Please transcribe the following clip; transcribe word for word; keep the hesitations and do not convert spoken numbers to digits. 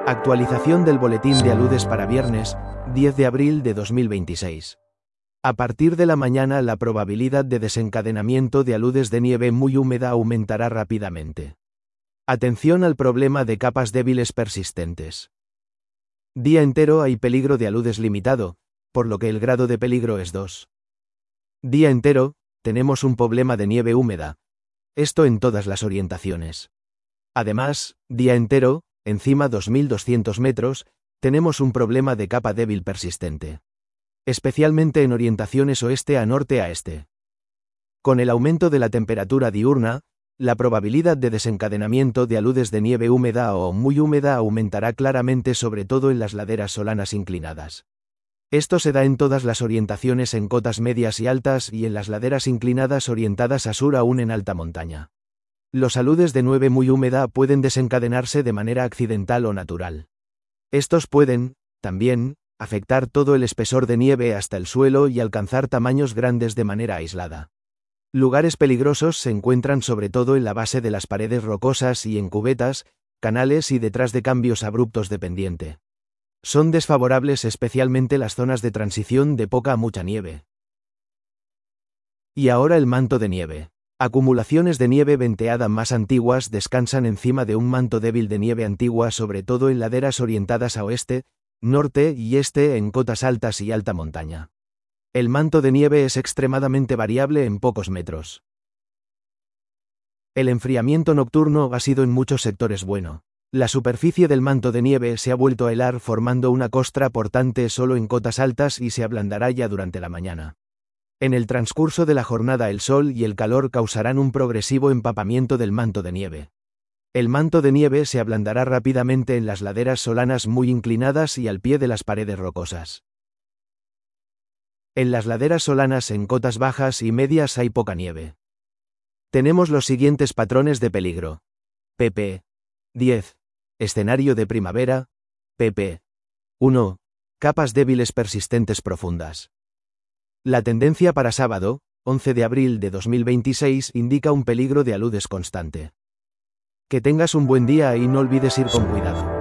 Actualización del boletín de aludes para viernes, diez de abril de dos mil veintiséis. A partir de la mañana la probabilidad de desencadenamiento de aludes de nieve muy húmeda aumentará rápidamente. Atención al problema de capas débiles persistentes. Día entero hay peligro de aludes limitado, por lo que el grado de peligro es dos. Día entero, tenemos un problema de nieve húmeda. Esto en todas las orientaciones. Además, día entero, encima dos mil doscientos metros, tenemos un problema de capa débil persistente. Especialmente en orientaciones oeste a norte a este. Con el aumento de la temperatura diurna, la probabilidad de desencadenamiento de aludes de nieve húmeda o muy húmeda aumentará claramente, sobre todo en las laderas solanas inclinadas. Esto se da en todas las orientaciones en cotas medias y altas y en las laderas inclinadas orientadas a sur aún en alta montaña. Los aludes de nieve muy húmeda pueden desencadenarse de manera accidental o natural. Estos pueden, también, afectar todo el espesor de nieve hasta el suelo y alcanzar tamaños grandes de manera aislada. Lugares peligrosos se encuentran sobre todo en la base de las paredes rocosas y en cubetas, canales y detrás de cambios abruptos de pendiente. Son desfavorables especialmente las zonas de transición de poca a mucha nieve. Y ahora el manto de nieve. Acumulaciones de nieve venteada más antiguas descansan encima de un manto débil de nieve antigua, sobre todo en laderas orientadas a oeste, norte y este en cotas altas y alta montaña. El manto de nieve es extremadamente variable en pocos metros. El enfriamiento nocturno ha sido en muchos sectores bueno. La superficie del manto de nieve se ha vuelto a helar formando una costra portante solo en cotas altas y se ablandará ya durante la mañana. En el transcurso de la jornada el sol y el calor causarán un progresivo empapamiento del manto de nieve. El manto de nieve se ablandará rápidamente en las laderas solanas muy inclinadas y al pie de las paredes rocosas. En las laderas solanas en cotas bajas y medias hay poca nieve. Tenemos los siguientes patrones de peligro. pp. diez. Escenario de primavera. pp. uno. Capas débiles persistentes profundas. La tendencia para sábado, once de abril de dos mil veintiséis, indica un peligro de aludes constante. Que tengas un buen día y no olvides ir con cuidado.